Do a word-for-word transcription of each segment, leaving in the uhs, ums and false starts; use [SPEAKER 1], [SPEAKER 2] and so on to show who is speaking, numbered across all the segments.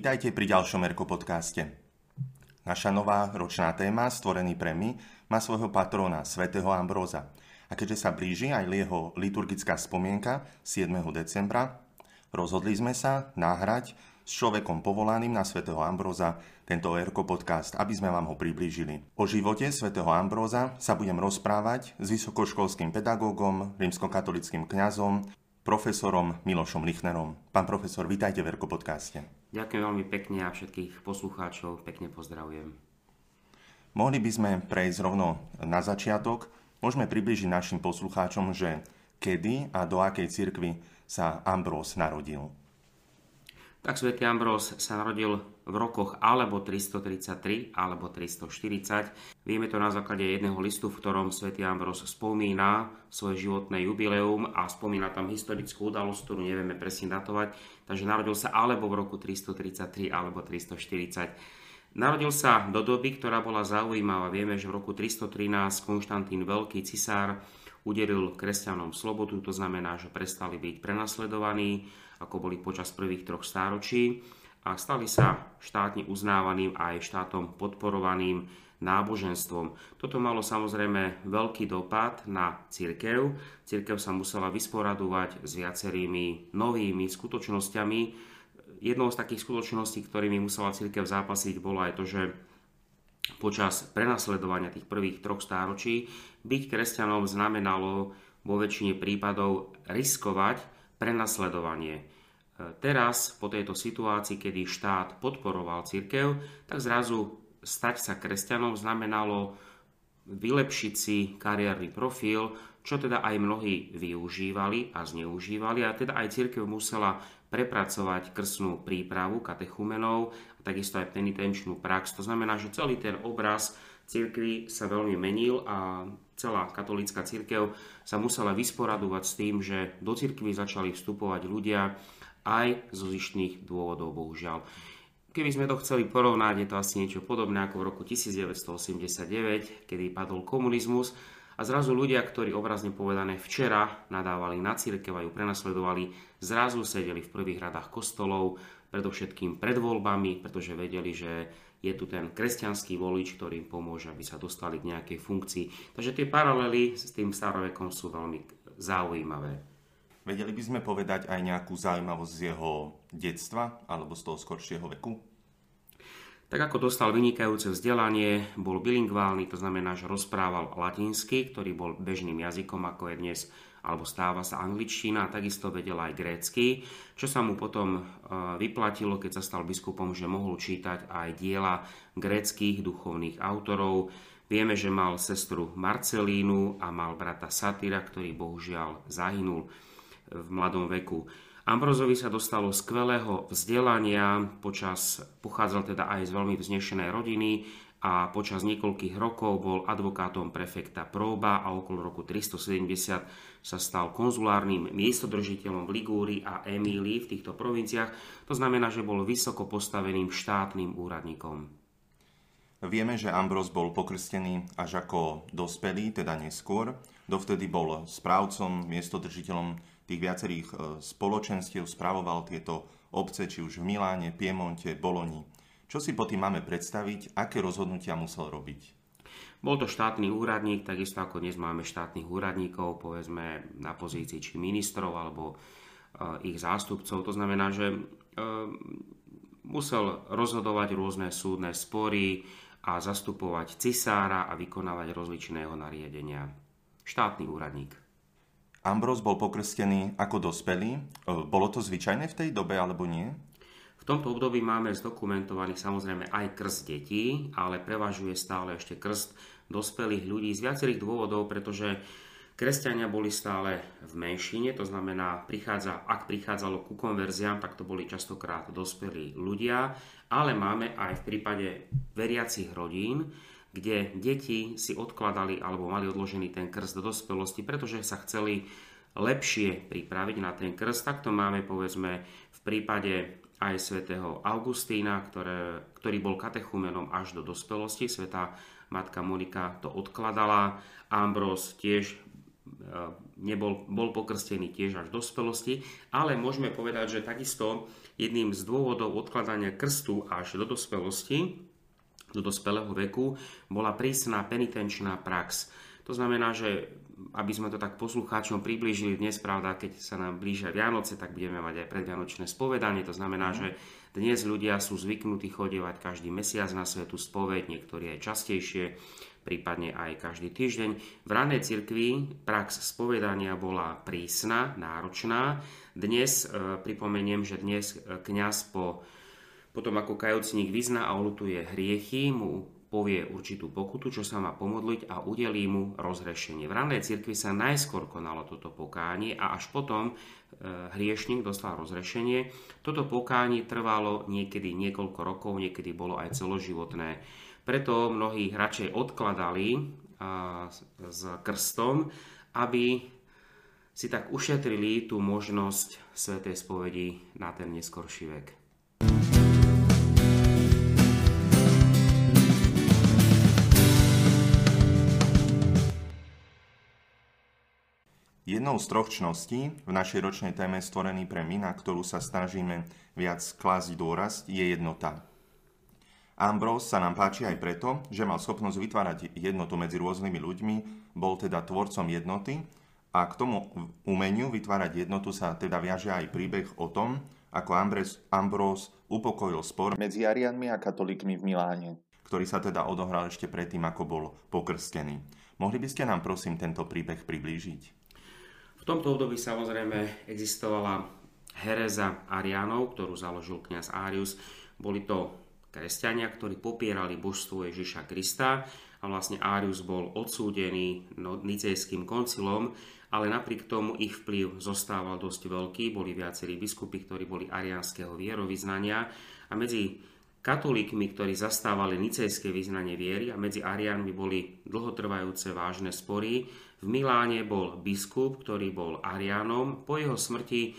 [SPEAKER 1] Vítajte pri ďalšom Erko podcaste. Naša nová ročná téma, stvorený pre my, má svojho patróna, svätého Ambróza. A keďže sa blíži aj jeho liturgická spomienka siedmeho decembra, rozhodli sme sa nahrať s človekom povolaným na svätého Ambróza tento Erko podcast, aby sme vám ho priblížili. O živote svätého Ambróza sa budem rozprávať s vysokoškolským pedagógom, rímskokatolickým kňazom, profesorom Milošom Lichnerom. Pán profesor, vítajte v Erko podcaste.
[SPEAKER 2] Ďakujem veľmi pekne a všetkých poslucháčov pekne pozdravujem.
[SPEAKER 1] Mohli by sme prejsť rovno na začiatok. Môžeme približiť našim poslucháčom, že kedy a do akej cirkvi sa Ambróz narodil.
[SPEAKER 2] Tak svätý Ambróz sa narodil v rokoch alebo tristotridsaťtri alebo tristoštyridsať. Vieme to na základe jedného listu, v ktorom svätý Ambróz spomína svoje životné jubileum a spomína tam historickú udalosť, ktorú nevieme presne datovať. Takže narodil sa alebo v roku tristotridsaťtri alebo tristoštyridsať. Narodil sa do doby, ktorá bola zaujímavá. Vieme, že v roku tristotrinásť Konštantín Veľký cisár udelil kresťanom slobodu, to znamená, že prestali byť prenasledovaní, ako boli počas prvých troch stáročí, a stali sa štátne uznávaným a aj štátom podporovaným náboženstvom. Toto malo samozrejme veľký dopad na cirkev. Cirkev sa musela vysporadovať s viacerými novými skutočnosťami. Jednou z takých skutočností, ktorými musela cirkev zápasiť, bolo aj to, že počas prenasledovania tých prvých troch stáročí byť kresťanom znamenalo vo väčšine prípadov riskovať prenasledovanie. Teraz, po tejto situácii, kedy štát podporoval cirkev, tak zrazu stať sa kresťanom znamenalo vylepšiť si kariérny profil, čo teda aj mnohí využívali a zneužívali, a teda aj cirkev musela prepracovať krstnú prípravu katechumenov a takisto aj penitenčnú prax. To znamená, že celý ten obraz cirkvi sa veľmi menil a celá katolícka cirkev sa musela vysporadovať s tým, že do cirkvi začali vstupovať ľudia aj zo zištných dôvodov, bohužiaľ. Keby sme to chceli porovnať, je to asi niečo podobné ako v roku devätnásťstoosemdesiatdeväť, kedy padol komunizmus a zrazu ľudia, ktorí obrazne povedané včera nadávali na cirkev a ju prenasledovali, zrazu sedeli v prvých radách kostolov, predovšetkým pred voľbami, pretože vedeli, že je tu ten kresťanský volič, ktorý im pomôže, aby sa dostali k nejakej funkcii. Takže tie paralely s tým starovekom sú veľmi zaujímavé.
[SPEAKER 1] Vedeli by sme povedať aj nejakú zaujímavosť z jeho detstva alebo z toho skoršieho veku?
[SPEAKER 2] Tak ako dostal vynikajúce vzdelanie, bol bilingválny, to znamená, že rozprával latinsky, ktorý bol bežným jazykom, ako je dnes, alebo stáva sa angličtina, a takisto vedel aj grécky, čo sa mu potom vyplatilo, keď sa stal biskupom, že mohol čítať aj diela gréckych duchovných autorov. Vieme, že mal sestru Marcelínu a mal brata Satyra, ktorý bohužiaľ zahynul v mladom veku. Ambrózovi sa dostalo skvelého vzdelania, počas, pochádzal teda aj z veľmi vznešenej rodiny a počas niekoľkých rokov bol advokátom prefekta Próba a okolo roku tristosedemdesiat sa stal konzulárnym miestodržiteľom v Ligúrii a Emílii v týchto provinciách. To znamená, že bol vysoko postaveným štátnym úradníkom.
[SPEAKER 1] Vieme, že Ambróz bol pokrstený až ako dospelý, teda neskôr. Dovtedy bol správcom, miestodržiteľom tých viacerých spoločenstiev, spravoval tieto obce, či už v Miláne, Piemonte, Boloni. Čo si po tým máme predstaviť, aké rozhodnutia musel robiť?
[SPEAKER 2] Bol to štátny úradník, takisto ako dnes máme štátnych úradníkov, povedzme na pozícii či ministrov alebo ich zástupcov. To znamená, že musel rozhodovať rôzne súdne spory a zastupovať cisára a vykonávať rozličné jeho nariadenia. Štátny úradník.
[SPEAKER 1] Ambróz bol pokrstený ako dospelý. Bolo to zvyčajné v tej dobe, alebo nie?
[SPEAKER 2] V tomto období máme zdokumentovaný samozrejme aj krst detí, ale prevažuje stále ešte krst dospelých ľudí z viacerých dôvodov, pretože kresťania boli stále v menšine, to znamená, prichádza, ak prichádzalo ku konverziám, tak to boli častokrát dospelí ľudia, ale máme aj v prípade veriacich rodín, kde deti si odkladali alebo mali odložený ten krst do dospelosti, pretože sa chceli lepšie pripraviť na ten krst. Tak to máme povedzme v prípade aj svätého Augustína, ktoré, ktorý bol katechumenom až do dospelosti. Svätá matka Monika to odkladala. Ambróz tiež nebol, bol pokrstený tiež až v dospelosti, ale môžeme povedať, že takisto jedným z dôvodov odkladania krstu až do dospelosti, do dospelého veku, bola prísna penitenčná prax. To znamená, že aby sme to tak poslucháčom priblížili dnes, pravda, keď sa nám blížia Vianoce, tak budeme mať aj predvianočné spovedanie. To znamená, mm. že dnes ľudia sú zvyknutí chodievať každý mesiac na svätú spoveď, niektorí aj častejšie, prípadne aj každý týždeň. V ranej cirkvi prax spovedania bola prísna, náročná. Dnes e, pripomeniem, že dnes kňaz po, potom ako kajúcnik vyzná a oľutuje hriechy, mu povie určitú pokutu, čo sa má pomodliť a udelí mu rozhrešenie. V ranej cirkvi sa najskôr konalo toto pokánie a až potom e, hriešnik dostal rozhrešenie. Toto pokánie trvalo niekedy niekoľko rokov, niekedy bolo aj celoživotné. Preto mnohí radšej odkladali a, s krstom, aby si tak ušetrili tú možnosť svätej spovedi na ten neskorší vek.
[SPEAKER 1] Jednou z troch čností v našej ročnej téme Stvorený pre my, na ktorú sa snažíme viac klásť dôraz, je jednota. Ambrós sa nám páči aj preto, že mal schopnosť vytvárať jednotu medzi rôznymi ľuďmi, bol teda tvorcom jednoty a k tomu umeniu vytvárať jednotu sa teda viaže aj príbeh o tom, ako Ambrós upokojil spor medzi Ariánmi a katolíkmi v Miláne, ktorý sa teda odohral ešte predtým, ako bol pokrstený. Mohli by ste nám prosím tento príbeh priblížiť?
[SPEAKER 2] V tomto období samozrejme existovala heréza Ariánov, ktorú založil kňaz Árius. Boli to kresťania, ktorí popierali božstvo Ježiša Krista a vlastne Árius bol odsúdený nicejským koncilom, ale napriek tomu ich vplyv zostával dosť veľký. Boli viacerí biskupy, ktorí boli ariánskeho vierovyznania a medzi katolíkmi, ktorí zastávali nicejské vyznanie viery a medzi Ariánmi boli dlhotrvajúce vážne spory. V Miláne bol biskup, ktorý bol Ariánom. Po jeho smrti e,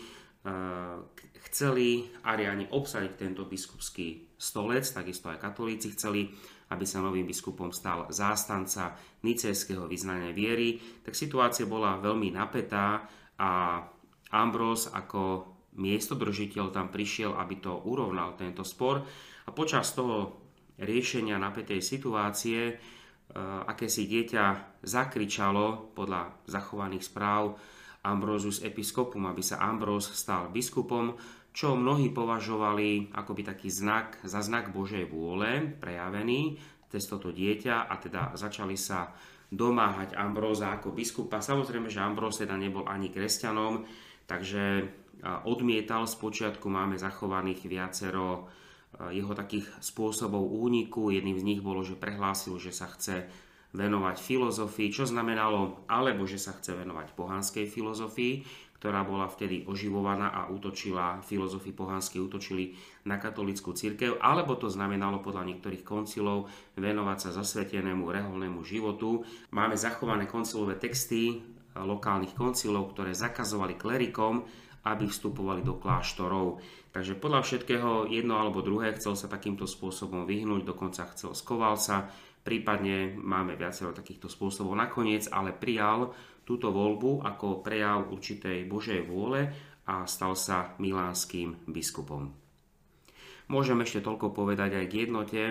[SPEAKER 2] chceli Ariáni obsadiť tento biskupský stolec, takisto aj katolíci chceli, aby sa novým biskupom stal zástanca nicejského vyznania viery. Tak situácia bola veľmi napätá a Ambrós ako miestodržiteľ tam prišiel, aby to urovnal tento spor. A počas toho riešenia napätej situácie akési dieťa zakričalo podľa zachovaných správ Ambrosus episkopum, aby sa Ambrós stal biskupom, čo mnohí považovali akoby taký znak, za znak Božej vôle prejavený cez toto dieťa a teda začali sa domáhať Ambróza ako biskupa. Samozrejme, že Ambrós teda nebol ani kresťanom, takže odmietal. Spočiatku máme zachovaných viacero jeho takých spôsobov úniku. Jedným z nich bolo, že prehlásil, že sa chce venovať filozofii, čo znamenalo, alebo že sa chce venovať pohanskej filozofii, ktorá bola vtedy oživovaná a útočila, filozofii pohanskej útočili na katolícku cirkev, alebo to znamenalo podľa niektorých koncilov venovať sa zasvetenému reholnému životu. Máme zachované koncilové texty lokálnych koncilov, ktoré zakazovali klerikom, aby vstupovali do kláštorov. Takže podľa všetkého jedno alebo druhé chcel sa takýmto spôsobom vyhnúť, dokonca chcel skoval sa, prípadne máme viacero takýchto spôsobov nakoniec, ale prijal túto voľbu ako prejav určitej Božej vôle a stal sa milánskym biskupom. Môžem ešte toľko povedať aj k jednote.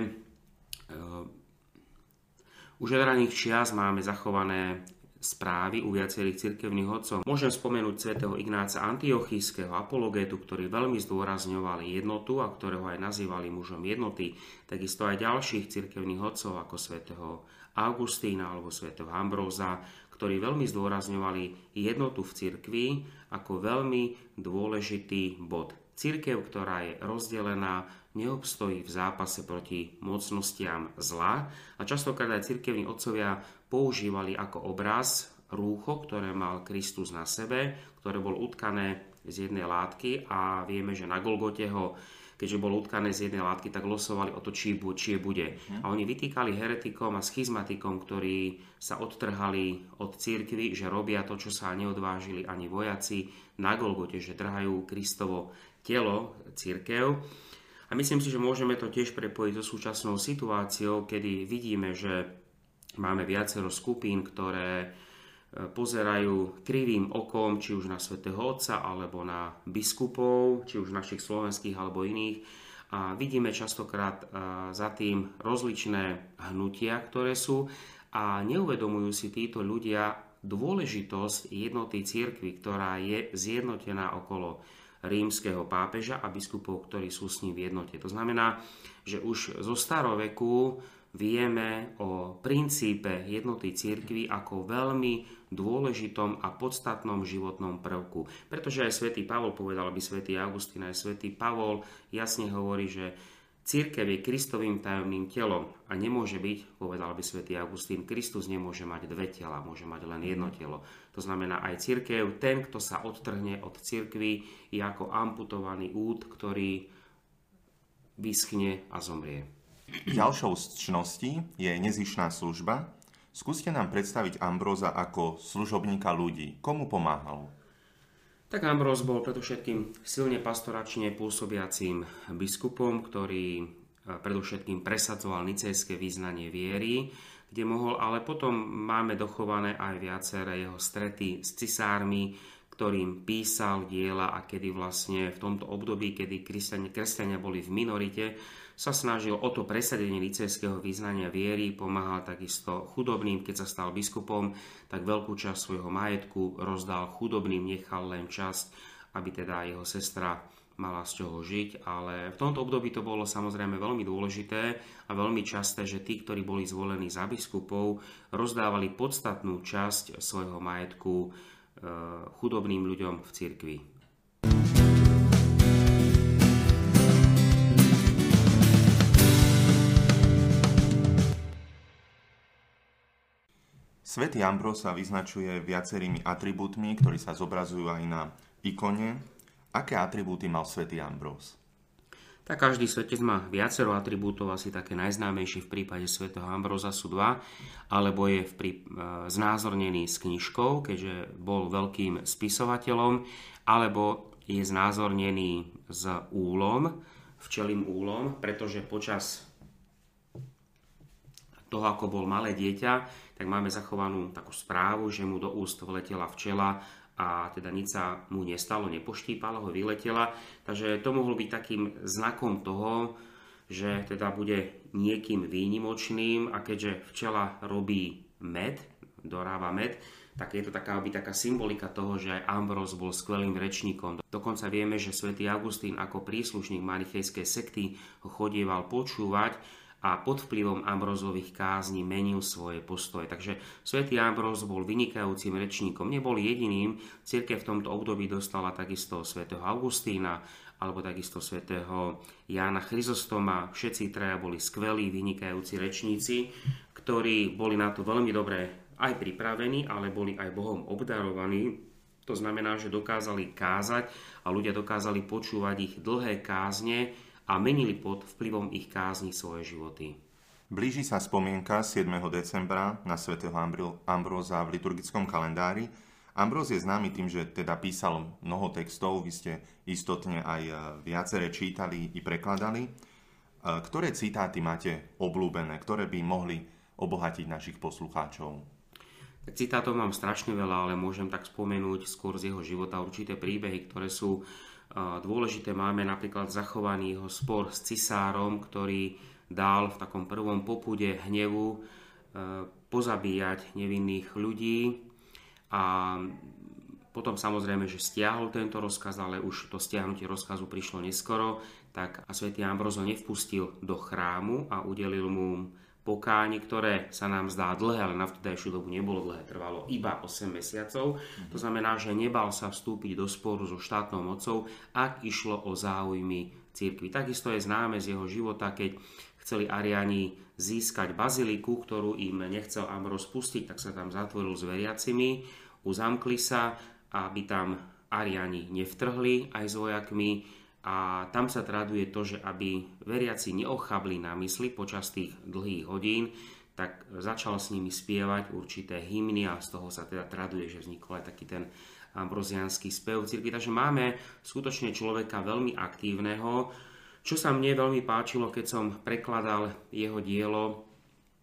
[SPEAKER 2] Už od raných čias máme zachované správy u viacerých cirkevných otcov. Môžem spomenúť svätého Ignáca Antiochískeho, apologétu, ktorý veľmi zdôrazňovali jednotu a ktorého aj nazývali mužom jednoty. Takisto aj ďalších cirkevných otcov ako svätého Augustína alebo svätého Ambróza, ktorí veľmi zdôrazňovali jednotu v cirkvi ako veľmi dôležitý bod. Cirkev, ktorá je rozdelená, neobstojí v zápase proti mocnostiam zla a častokrát aj cirkevní otcovia používali ako obraz rúcho, ktoré mal Kristus na sebe, ktoré bolo utkané z jednej látky a vieme, že na Golgote ho, keďže bolo utkané z jednej látky, tak losovali o to, či, či bude. A oni vytýkali heretikom a schizmatikom, ktorí sa odtrhali od cirkvi, že robia to, čo sa neodvážili ani vojaci na Golgote, že trhajú Kristovo telo, cirkev. A myslím si, že môžeme to tiež prepojiť so súčasnou situáciou, kedy vidíme, že máme viacero skupín, ktoré pozerajú krivým okom či už na svätého Otca alebo na biskupov, či už našich slovenských alebo iných. A vidíme častokrát za tým rozličné hnutia, ktoré sú, a neuvedomujú si títo ľudia dôležitosť jednoty cirkvi, ktorá je zjednotená okolo rímskeho pápeža a biskupov, ktorí sú s ním v jednote. To znamená, že už zo staroveku vieme o princípe jednoty cirkvi ako veľmi dôležitom a podstatnom životnom prvku. Pretože aj svätý Pavol povedal, aby svätý Augustín, aj svätý Pavol jasne hovorí, že cirkev je Kristovým tajomným telom a nemôže byť, povedal by svätý Augustín, Kristus nemôže mať dve tela, môže mať len jedno telo. To znamená aj cirkev, ten, kto sa odtrhne od cirkvi, je ako amputovaný úd, ktorý vyschne a zomrie.
[SPEAKER 1] Ďalšou z čností je nezištná služba. Skúste nám predstaviť Ambróza ako služobníka ľudí. Komu pomáhal?
[SPEAKER 2] Tak Ambróz bol predovšetkým silne pastoračne pôsobiacím biskupom, ktorý predovšetkým presadzoval nicejské vyznanie viery, kde mohol, ale potom máme dochované aj viaceré jeho strety s cisármi, ktorým písal diela, a kedy vlastne v tomto období, kedy kresťania, kresťania boli v minorite, sa snažil o to presadenie nicejského vyznania viery, pomáhal takisto chudobným. Keď sa stal biskupom, tak veľkú časť svojho majetku rozdal chudobným, nechal len časť, aby teda jeho sestra mala z čoho žiť. Ale v tomto období to bolo samozrejme veľmi dôležité a veľmi časté, že tí, ktorí boli zvolení za biskupov, rozdávali podstatnú časť svojho majetku chudobným ľuďom v cirkvi.
[SPEAKER 1] Svätý Ambróz sa vyznačuje viacerými atribútmi, ktorí sa zobrazujú aj na ikone. Aké atribúty mal svätý Ambróz?
[SPEAKER 2] Tak každý svätec má viacero atribútov, asi také najznámejšie v prípade svätého Ambróza sú dva, alebo je v prí... znázornený s knižkou, keďže bol veľkým spisovateľom, alebo je znázornený s úlom, včelím úlom, pretože počas toho, ako bol malé dieťa, tak máme zachovanú takú správu, že mu do úst vletela včela a teda nič sa mu nestalo, nepoštípala ho, vyletela. Takže to mohol byť takým znakom toho, že teda bude niekým výnimočným, a keďže včela robí med, dorába med, tak je to taká, by taká symbolika toho, že aj Ambróz bol skvelým rečníkom. Dokonca vieme, že svätý Augustín ako príslušník manichejskej sekty ho chodieval počúvať a pod vplyvom Ambrózových kázní menil svoje postoje. Takže svätý Ambróz bol vynikajúcim rečníkom. Nebol jediným. Cirkev v tomto období dostala takisto svätého Augustína alebo takisto svätého Jána Chryzostoma. Všetci traja boli skvelí, vynikajúci rečníci, ktorí boli na to veľmi dobre aj pripravení, ale boli aj Bohom obdarovaní. To znamená, že dokázali kázať a ľudia dokázali počúvať ich dlhé kázne a menili pod vplyvom ich kázni svoje životy.
[SPEAKER 1] Blíži sa spomienka siedmeho decembra na svätého Ambróza v liturgickom kalendári. Ambróz je známy tým, že teda písal mnoho textov, vy ste istotne aj viaceré čítali i prekladali. Ktoré citáty máte obľúbené, ktoré by mohli obohatiť našich poslucháčov?
[SPEAKER 2] Citátov mám strašne veľa, ale môžem tak spomenúť skôr z jeho života určité príbehy, ktoré sú dôležité. Máme napríklad zachovaný jeho spor s cisárom, ktorý dal v takom prvom popude hnevu pozabíjať nevinných ľudí, a potom samozrejme, že stiahol tento rozkaz, ale už to stiahnutie rozkazu prišlo neskoro, tak a svätý Ambróz ho nevpustil do chrámu a udelil mu pokánie, ktoré sa nám zdá dlhé, ale na vtedajšiu dobu nebolo dlhé, trvalo iba osem mesiacov. To znamená, že nebal sa vstúpiť do sporu so štátnou mocou, ak išlo o záujmy cirkvi. Takisto je známe z jeho života, keď chceli Ariáni získať baziliku, ktorú im nechcel Ambróz pustiť, tak sa tam zatvoril s veriacimi, uzamkli sa, aby tam Ariáni nevtrhli aj s vojakmi. A tam sa traduje to, že aby veriaci neochabli na mysli počas tých dlhých hodín, tak začal s nimi spievať určité hymny a z toho sa teda traduje, že vznikol aj taký ten ambroziánsky spev v cirkvi. Takže máme skutočne človeka veľmi aktívneho. Čo sa mne veľmi páčilo, keď som prekladal jeho dielo,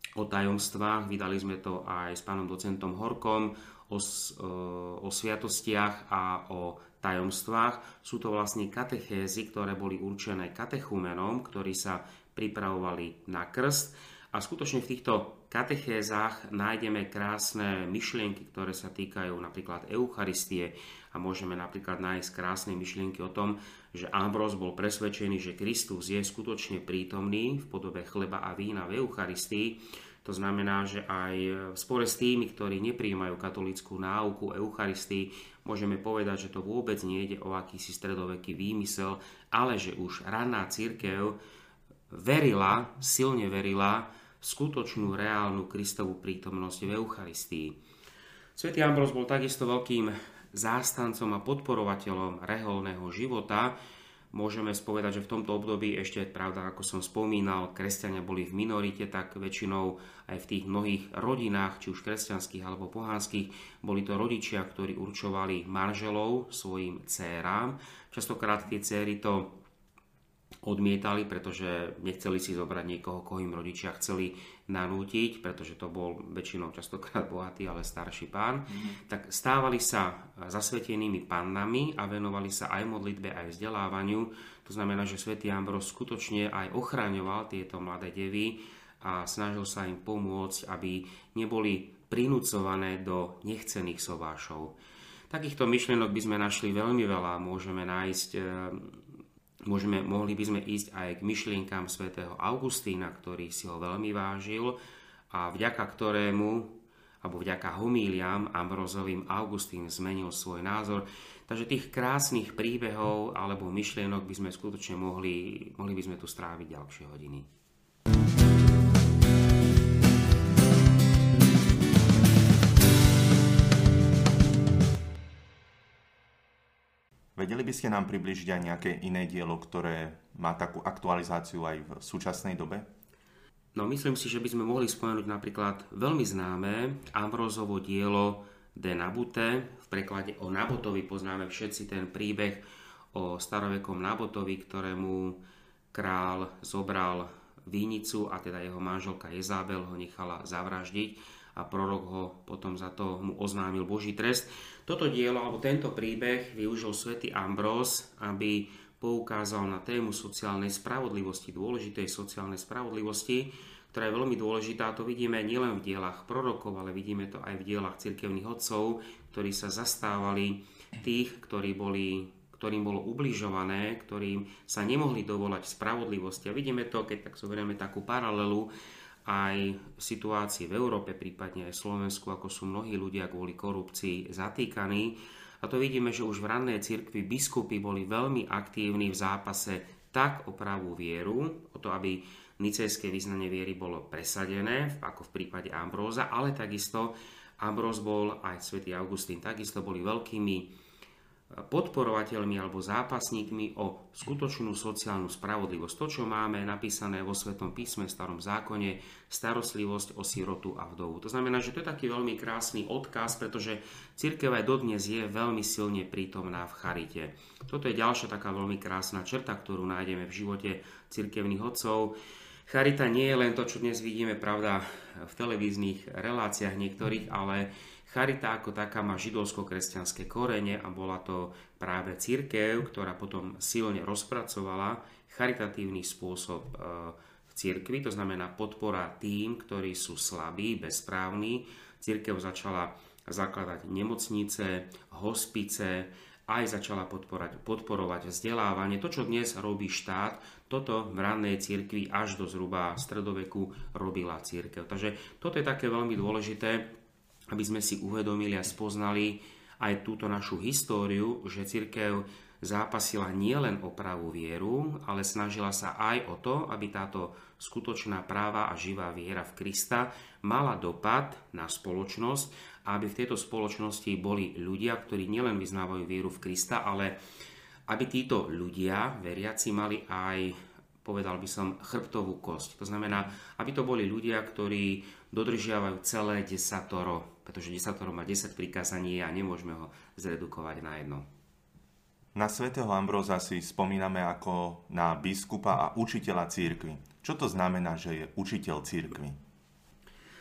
[SPEAKER 2] o tajomstvách, vydali sme to aj s pánom docentom Horkom, o, o sviatostiach a o tajomstvách. Sú to vlastne katechézy, ktoré boli určené katechumenom, ktorí sa pripravovali na krst. A skutočne v týchto katechézach nájdeme krásne myšlienky, ktoré sa týkajú napríklad Eucharistie a môžeme napríklad nájsť krásne myšlienky o tom, že Ambróz bol presvedčený, že Kristus je skutočne prítomný v podobe chleba a vína v Eucharistii. To znamená, že aj v spore s tými, ktorí neprijímajú katolícku náuku Eucharistii, môžeme povedať, že to vôbec nejde o akýsi stredoveký výmysel, ale že už raná cirkev verila, silne verila v skutočnú reálnu Kristovú prítomnosť v Eucharistii. Svätý Ambróz bol takisto veľkým zástancom a podporovateľom reholného života. Môžeme spovedať, že v tomto období ešte, pravda, ako som spomínal, kresťania boli v minorite, tak väčšinou aj v tých mnohých rodinách, či už kresťanských alebo pohanských, boli to rodičia, ktorí určovali manželov svojim dcérám. Častokrát tie céry to odmietali, pretože nechceli si zobrať niekoho, koho im rodičia chceli nanútiť, pretože to bol väčšinou častokrát bohatý, ale starší pán. Mm. Tak stávali sa zasvetenými pannami a venovali sa aj modlitbe, aj vzdelávaniu. To znamená, že svätý Ambróz skutočne aj ochraňoval tieto mladé devy a snažil sa im pomôcť, aby neboli prinúcované do nechcených sobášov. Takýchto myšlienok by sme našli veľmi veľa. Môžeme nájsť Môžeme, mohli by sme ísť aj k myšlienkám svätého Augustína, ktorý si ho veľmi vážil a vďaka ktorému, alebo vďaka homíliám Ambrózovým Augustín zmenil svoj názor. Takže tých krásnych príbehov alebo myšlienok by sme skutočne mohli, mohli by sme tu stráviť ďalšie hodiny.
[SPEAKER 1] Vedeli by ste nám približiť aj nejaké iné dielo, ktoré má takú aktualizáciu aj v súčasnej dobe?
[SPEAKER 2] No, myslím si, že by sme mohli spomenúť napríklad veľmi známe Ambrózovo dielo De Nabute. V preklade o Nabotovi poznáme všetci ten príbeh o starovekom Nabotovi, ktorému král zobral vínicu a teda jeho manželka Jezabel ho nechala zavraždiť a prorok ho potom za to mu oznámil Boží trest. Toto dielo, alebo tento príbeh využil svätý Ambróz, aby poukázal na tému sociálnej spravodlivosti, dôležitej sociálnej spravodlivosti, ktorá je veľmi dôležitá. To vidíme nielen v dielach prorokov, ale vidíme to aj v dielach cirkevných otcov, ktorí sa zastávali tých, ktorí boli, ktorým bolo ubližované, ktorým sa nemohli dovolať spravodlivosti. A vidíme to, keď tak zoberieme takú paralelu, aj situácii v Európe, prípadne aj v Slovensku, ako sú mnohí ľudia kvôli korupcii zatýkaní. A to vidíme, že už v rannej cirkvi biskupy boli veľmi aktívni v zápase tak o pravú vieru, o to, aby nicejské vyznanie viery bolo presadené, ako v prípade Ambróza, ale takisto Ambróz bol, aj svätý Augustín, takisto boli veľkými podporovateľmi alebo zápasníkmi o skutočnú sociálnu spravodlivosť. To, čo máme napísané vo Svätom písme, v Starom zákone, starostlivosť o sirotu a vdovu. To znamená, že to je taký veľmi krásny odkaz, pretože cirkev aj dodnes je veľmi silne prítomná v charite. Toto je ďalšia taká veľmi krásna črta, ktorú nájdeme v živote cirkevných otcov. Charita nie je len to, čo dnes vidíme, pravda, v televíznych reláciách niektorých, ale charita ako taká má židovsko-kresťanské korene a bola to práve cirkev, ktorá potom silne rozpracovala charitatívny spôsob v cirkvi, to znamená podpora tým, ktorí sú slabí, bezprávni. Cirkev začala zakladať nemocnice, hospice, aj začala podporať, podporovať vzdelávanie. To, čo dnes robí štát, toto v rannej cirkvi až do zhruba stredoveku robila cirkev. Takže toto je také veľmi dôležité, aby sme si uvedomili a spoznali aj túto našu históriu, že cirkev zápasila nielen o pravú vieru, ale snažila sa aj o to, aby táto skutočná práva a živá viera v Krista mala dopad na spoločnosť a aby v tejto spoločnosti boli ľudia, ktorí nielen vyznávajú vieru v Krista, ale aby títo ľudia, veriaci, mali aj, povedal by som, chrbtovú kosť. To znamená, aby to boli ľudia, ktorí dodržiavajú celé desatoro, pretože desatoro má desať prikázaní a nemôžeme ho zredukovať na jedno.
[SPEAKER 1] Na svätého Ambróza si spomíname ako na biskupa a učiteľa cirkvi. Čo to znamená, že je učiteľ cirkvi?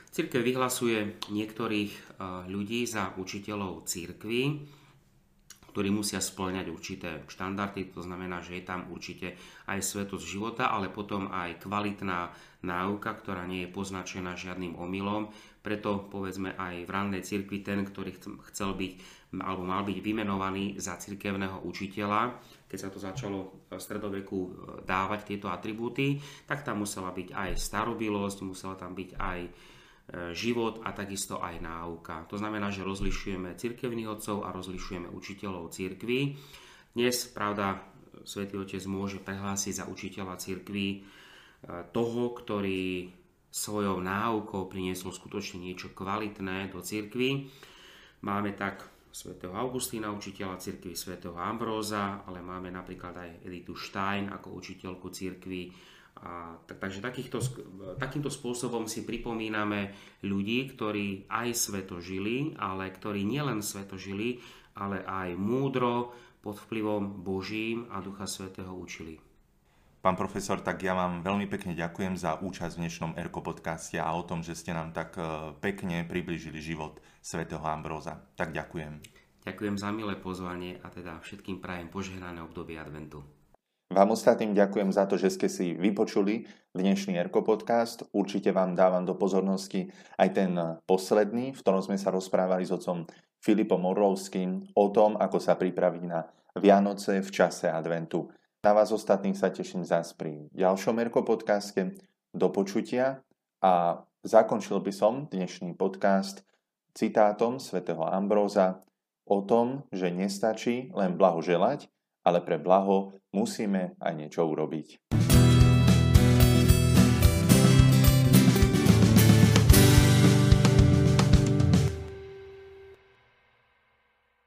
[SPEAKER 2] Cirkev vyhlasuje niektorých ľudí za učiteľov cirkvi, ktorí musia spĺňať určité štandardy, to znamená, že je tam určite aj svetosť života, ale potom aj kvalitná náuka, ktorá nie je poznačená žiadnym omylom. Preto povedzme aj v rannej cirkvi ten, ktorý chcel byť alebo mal byť vymenovaný za cirkevného učiteľa, keď sa to začalo v stredoveku dávať tieto atribúty, tak tam musela byť aj starobilosť, musela tam byť aj život a takisto aj náuka. To znamená, že rozlišujeme cirkevných otcov a rozlišujeme učiteľov cirkvi. Dnes, pravda, Svätý Otec môže prehlásiť za učiteľa cirkvi toho, ktorý svojou náukou priniesol skutočne niečo kvalitné do cirkvi. Máme tak svätého Augustína, učiteľa cirkvi, svätého Ambróza, ale máme napríklad aj Editu Stein ako učiteľku cirkvi. A, tak, takže takýchto, takýmto spôsobom si pripomíname ľudí, ktorí aj sveto žili, ale ktorí nielen sveto žili, ale aj múdro pod vplyvom Božím a Ducha Svätého učili.
[SPEAKER 1] Pán profesor, tak ja vám veľmi pekne ďakujem za účasť v dnešnom Erko podcaste a o tom, že ste nám tak pekne priblížili život svätého Ambróza. Tak ďakujem.
[SPEAKER 2] Ďakujem za milé pozvanie a teda všetkým prajem požehnané obdobie adventu.
[SPEAKER 1] Vám ostatným ďakujem za to, že ste si vypočuli dnešný Erko podcast. Určite vám dávam do pozornosti aj ten posledný, v ktorom sme sa rozprávali s otcom Filipom Orlovským o tom, ako sa pripraviť na Vianoce v čase adventu. Na vás ostatných sa teším zás pri ďalšom Erko podcaste. Do počutia a zakončil by som dnešný podcast citátom svätého Ambróza o tom, že nestačí len blahoželať, ale pre blaho musíme aj niečo urobiť.